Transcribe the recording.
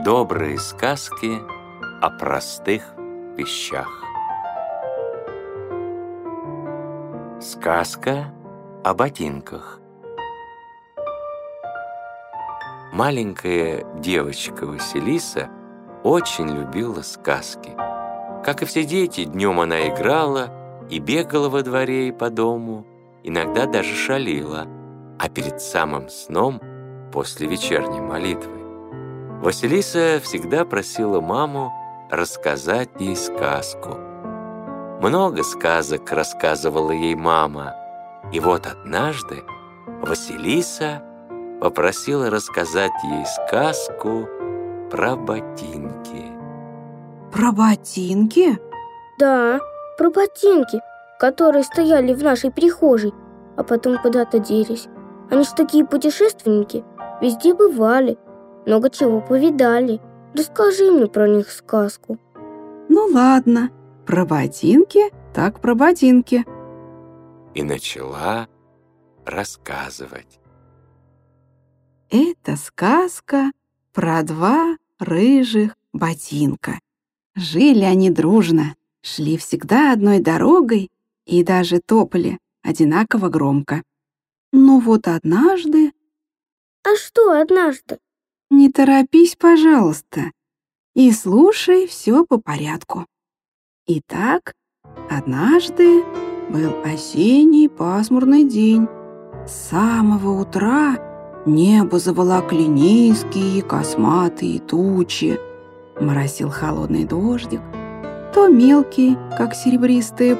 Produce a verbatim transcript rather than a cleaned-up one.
Добрые сказки о простых вещах. Сказка о ботинках. Маленькая девочка Василиса очень любила сказки. Как и все дети, днем она играла и бегала во дворе и по дому, иногда даже шалила, а перед самым сном, после вечерней молитвы, Василиса всегда просила маму рассказать ей сказку. Много сказок рассказывала ей мама, и вот однажды Василиса попросила рассказать ей сказку про ботинки. Про ботинки? Да, про ботинки, которые стояли в нашей прихожей, а потом куда-то делись. Они ж такие путешественники, везде бывали, много чего повидали. Расскажи мне про них сказку. Ну ладно, про ботинки так про ботинки. И начала рассказывать. Это сказка про два рыжих ботинка. Жили они дружно, шли всегда одной дорогой и даже топали одинаково громко. Но вот однажды... А что однажды? Не торопись, пожалуйста, и слушай все по порядку. Итак, однажды был осенний пасмурный день. С самого утра небо заволокли низкие косматые тучи. Моросил холодный дождик, то мелкий, как серебристая